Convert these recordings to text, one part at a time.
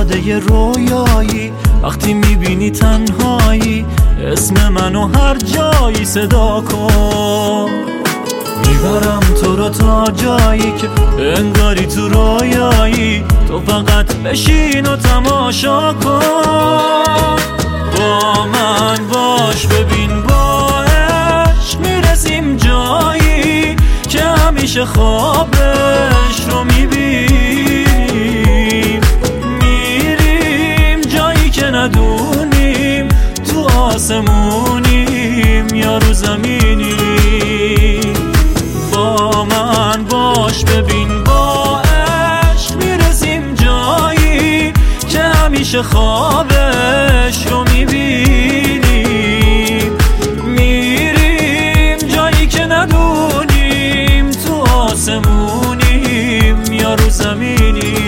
شاهزاده رویایی، وقتی میبینی تنهایی اسم منو هر جایی صدا کن. میبرم تو رو تا جایی که انگاری تو رویایی، تو فقط بشین و تماشا کن. با من باش ببین با عشق میرسیم جایی که همیشه خوابش رو میبینیم. میریم جایی که ندونیم تو آسمونیم یا رو زمینیم. با من باش ببین با عشق میرسیم جایی که همیشه خوابش رو میبینیم. میریم جایی که ندونیم تو آسمونیم یا رو زمینیم.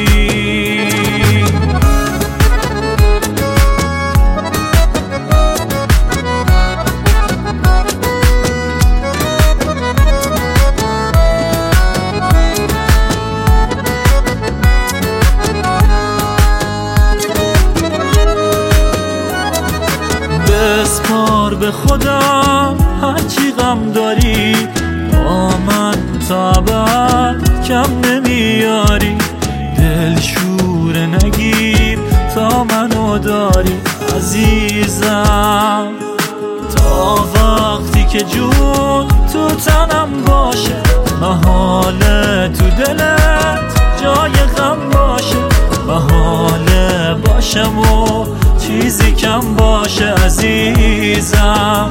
بسپار به خودم هرچی غم داری، با من تا ابد کم نمیاری. دل شور نگیر تا منو داری عزیزم، تا وقتی که جون تو تنم باشه، محاله تو دلت جای غم باشه. محاله باشم و چیزی کم باشه عزیزم،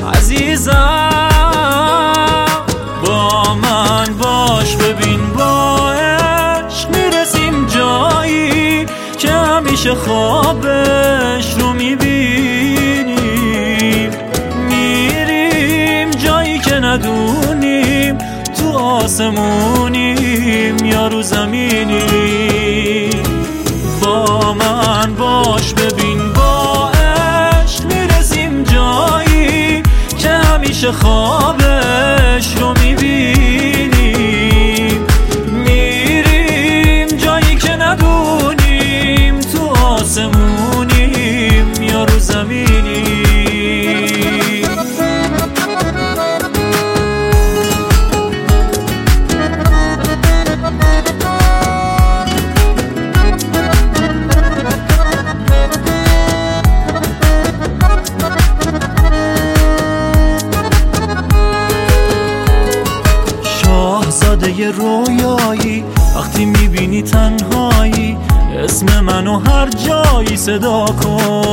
عزیزم. با من باش ببین با عشق میرسیم جایی که همیشه خوابش رو میبینیم. میریم جایی که ندونیم تو آسمونیم یا رو زمینیم. با من باش ببین با عشق میرسیم جایی که همیشه خوابش رو میبینیم. میریم جایی که ندونیم تو آسمونیم یا رو زمینیم. شاهزاده رویایی، وقتی میبینی تنهایی اسم منو هر جایی صدا کن.